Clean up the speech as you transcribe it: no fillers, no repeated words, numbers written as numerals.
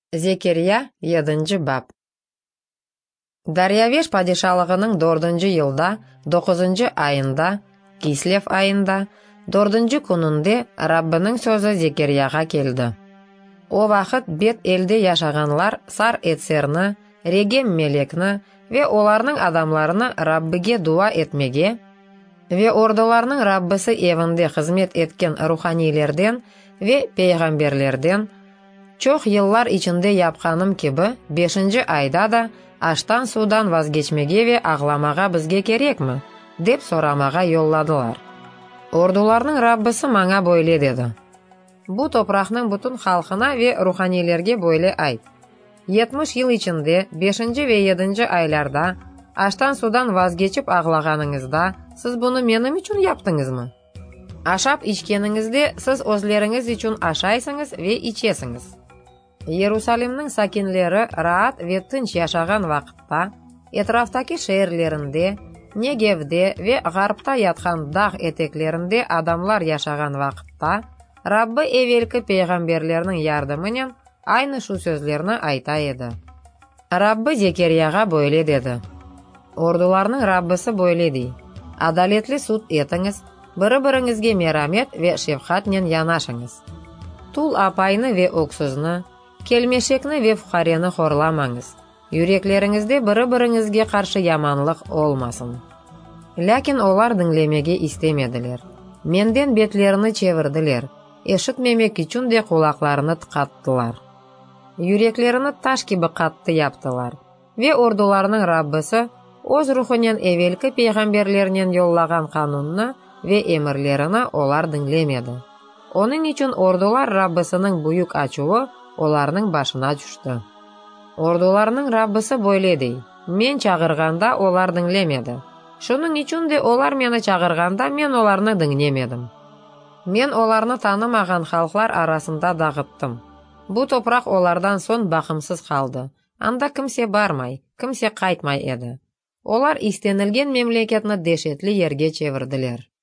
Зекерия 7 бап. Дарьявеш падишалығының 4 йылда, 9 айында, Кислев айында, 4 күнінде Раббының сөзі Зекерияға келді. О вақыт бет елде яшағанлар сар етсерні, регем мелекні ве оларның адамларыны Раббыге дуа етмеге, ве ордыларның Раббысы евінде қызмет еткен руханилерден ве пейғамберлерден, çok yıllar içinde yapqaным кебі 5 айда да аштан судан vazgeçmege ve ağlamağa бізге керек mi? Деп сорамаға yolладылар. Ордуларның Раббысы маңа бойле деді. Bu toprakның bütün халқына ve ruhanilerге бойле айт. 70 yıl içinde 5 ve 7 aylarda аштан судан vazgeçip ağlағаныңызда siz bunu benim için yaptınız mı? Ашап içkenіңізде siz özleriniz için aşaysınız ve içesiniz. Иерусалимнің сакинлері раат ве тынч яшаған вақытта, етрафтаки шehirlerinde, Негевде ве ғарыпта ятқан дақ етеклерінде адамлар яшаған вақытта, Раббы евелкі пейғамберлерінің ярдымынен айны шу сөзлеріні айта еді. Раббы Зекерияға бойле деді. Ордуларның Раббысы бойле дей. Адалетлі суд етіңіз, бірі-біріңізге мерамет ве шефхатнен янашыңыз. Тул апайны ве өксізні, келмешекні ве фухарені хорламаңыз. Юреклеріңізде бірі-біріңізге қаршы яманлық олмасын. Ләкин олар діңлемеге истемеділер. Менден бетлеріні чевірділер. Ешітмемек үшін де құлақларыны тқаттылар. Юреклеріні таш кебі қатты яптылар. Ве ордуларының Раббысы өз рухынен евелкі пейғамберлерінен yolлаған қанунны ве емірлеріні олар діңлемеді. Оның үшін ордулар Раббысының бұйық ачуы оларның башына düştü. Ордуларның Раббысы бойледей. Мен чағырғанда олар діңлемеді. Шының үшін де олар мені чағырғанда мен оларны діңлемедім. Мен оларны танымаған халқлар арасында дағыттым. Бұ топрақ олардан сон бақымсыз қалды. Анда кімсе бармай, кімсе қайтмай еді. Олар истенілген мемлекетні дешетлі ерге чевірділер.